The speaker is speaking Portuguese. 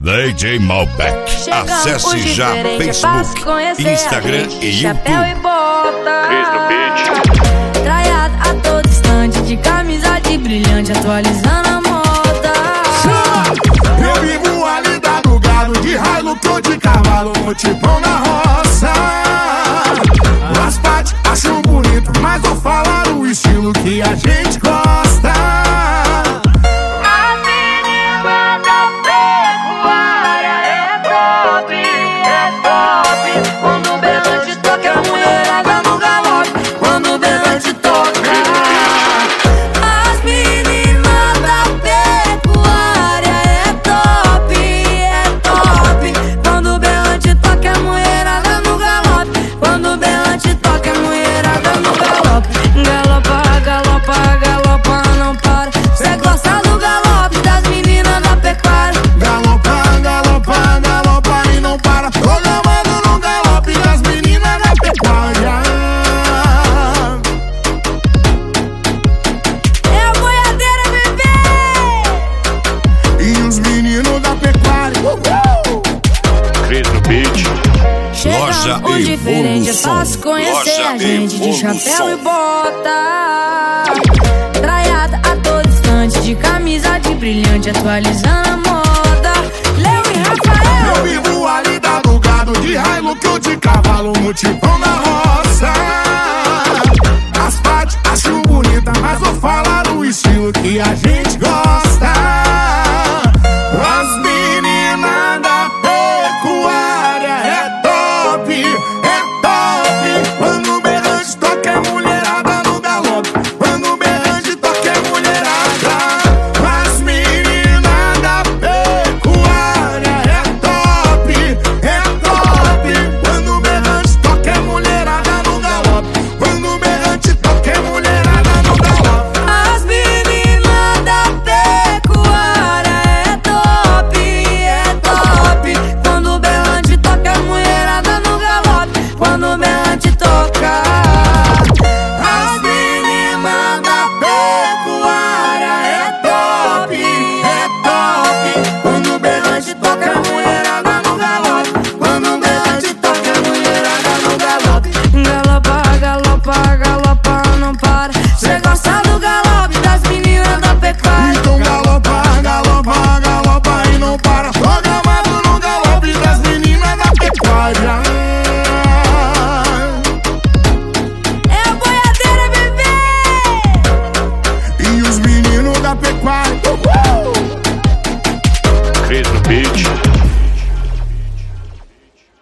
DJ Malbec. Acesse já Facebook, Instagram e Chapéu e YouTube. bota, Cris no beat. traiado a todo instante, de camisa de brilhante, atualizando a moda. Eu vivo ali do gado, de Hilux ou de cavalo, no tipão na roça. As partes acham bonito, mas vou falar o estilo que a gente gosta. Quando o berrante toca, a mulherada no galope. Quando o berrante toca, as meninas da pecuária é top, é top. Quando o berrante toca, a mulherada no galope. Quando o berrante toca, a mulherada no galope. Galopa, galopa, galopa, não para. Cê gosta do galope das meninas da pecuária. Galopa, galopa, galopa e não para. Loja Chegamos diferente, é Evolução. fácil conhecer Loja a gente de Evolução. chapéu e bota. Traiada a todo instante, de camisa de brilhante, atualizando a moda. Léo e Rafael. Eu vivo ali do gado, de Hilux ou de cavalo, no tipão